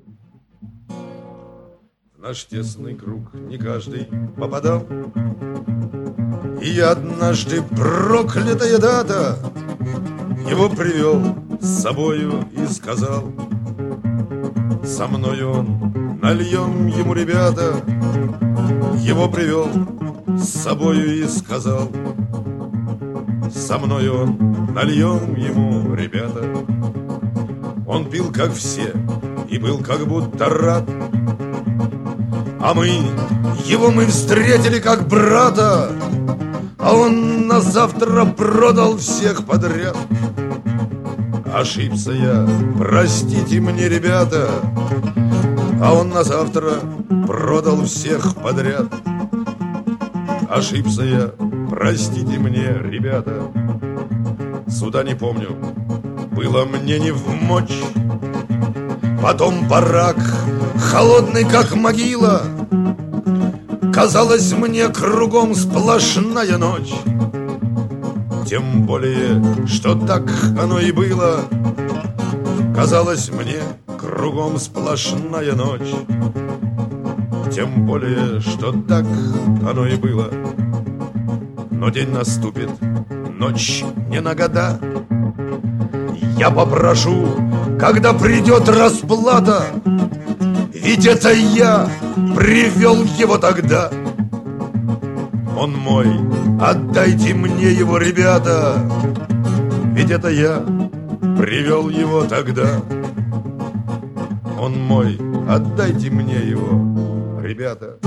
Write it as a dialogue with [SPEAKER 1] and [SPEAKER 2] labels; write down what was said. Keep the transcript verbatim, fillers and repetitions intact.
[SPEAKER 1] В наш тесный круг не каждый попадал, и я однажды, проклятая дата, его привел с собою и сказал: со мною он, нальем ему, ребята. Его привел с собою и сказал: со мною он, нальем ему, ребята. Он пил, как все, и был как будто рад, а мы, его мы встретили как брата, а он на завтра продал всех подряд. Ошибся я, простите мне, ребята, а он на завтра продал всех подряд. Ошибся я, простите мне, ребята. Суда не помню, было мне не вмочь. Потом барак, холодный как могила, казалось мне кругом сплошная ночь. Тем более, что так оно и было. Казалось мне кругом сплошная ночь. Тем более, что так оно и было. Но день наступит, ночь не на года. Я попрошу, когда придет расплата, ведь это я привел его тогда. Он мой, отдайте мне его, ребята, ведь это я привел его тогда. Он мой, отдайте мне его, ребята.